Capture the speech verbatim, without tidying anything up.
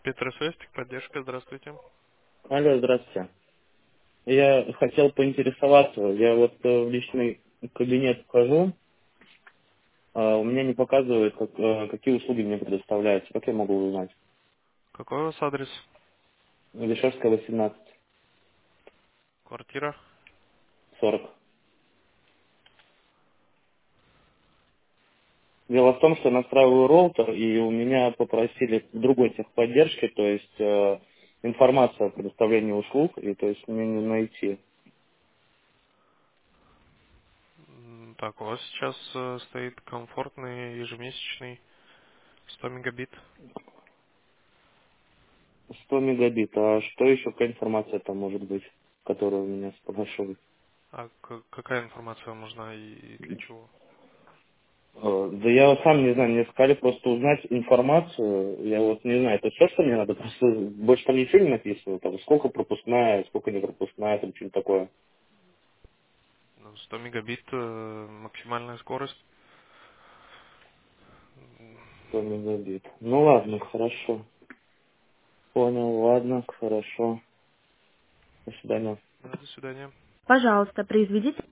Петросвязь, поддержка, здравствуйте. Алло, здравствуйте. Я хотел поинтересоваться. Я вот э, в личный кабинет вхожу, а у меня не показывает, как, э, какие услуги мне предоставляются. Как я могу узнать? Какой у вас адрес? Лишевская, восемнадцать, Квартира? сорок. Дело в том, что настраиваю роутер, и у меня попросили другой техподдержки, то есть э, информация о предоставлении услуг, и то есть мне не найти. М, Так, у вас сейчас э, стоит комфортный ежемесячный сто мегабит. сто мегабит, а что еще, какая информация там может быть, которая у меня спрашивает? А к- какая информация вам нужна и и для чего? Э, Да я вот сам не знаю, мне сказали просто узнать информацию. Я вот не знаю, это все, что мне надо, просто больше там ничего не написано, там сколько пропускная, сколько не пропускная, там что-нибудь такое. Ну, сто мегабит э, максимальная скорость. сто мегабит. Ну ладно, хорошо. Понял, ладно, хорошо. До свидания. Да, до свидания. Пожалуйста, произведите